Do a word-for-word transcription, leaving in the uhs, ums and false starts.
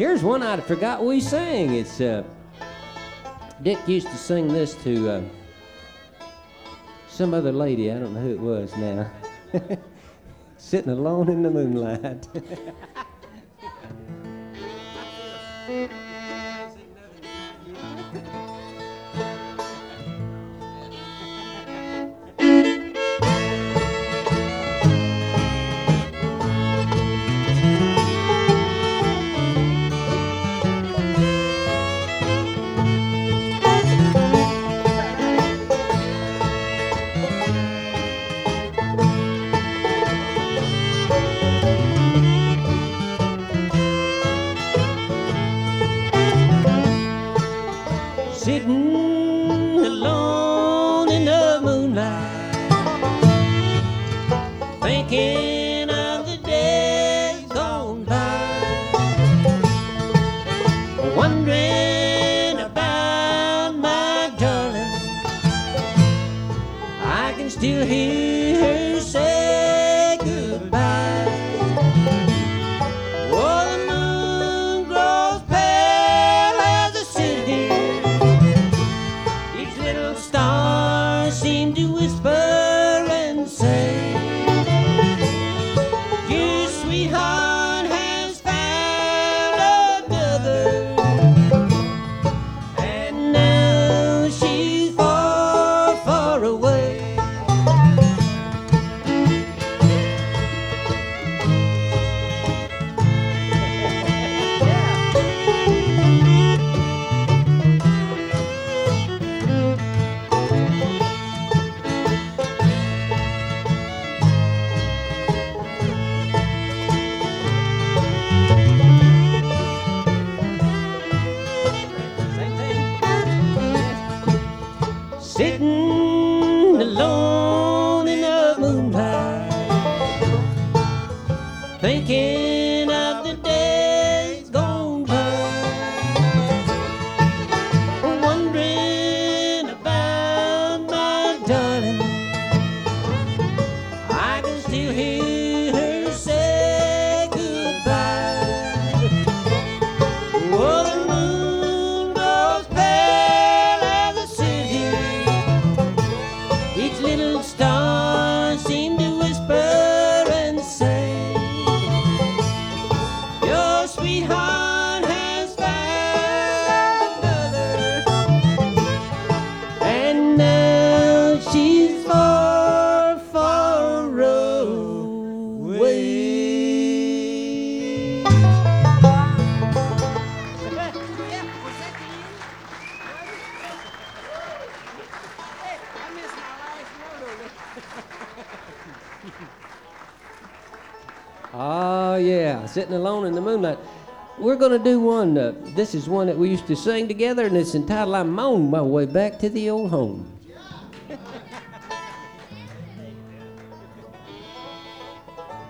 Here's one I forgot we sang. It's uh, Dick used to sing this to uh, some other lady. I don't know who it was now. Sitting alone in the moonlight. Sitting alone in the moonlight, thinking of the days gone by, wondering about my darling. I can still hear her say goodbye. Oh, the moon grows pale as the city. Each little star seemed to whisper and say, your sweetheart has found another, and now she's far, far away. Sitting alone in the moonlight, thinking of the days gone by, wondering about my darling. I can still hear her say goodbye. Oh, the moon grows pale as the city. Each little star seemed to whisper and say, your sweetheart has found another, and now she's far, far away. Oh, yeah, Sitting Alone in the Moonlight. We're going to do one. Uh, this is one that we used to sing together, and it's entitled, I'm on my way back to the old home.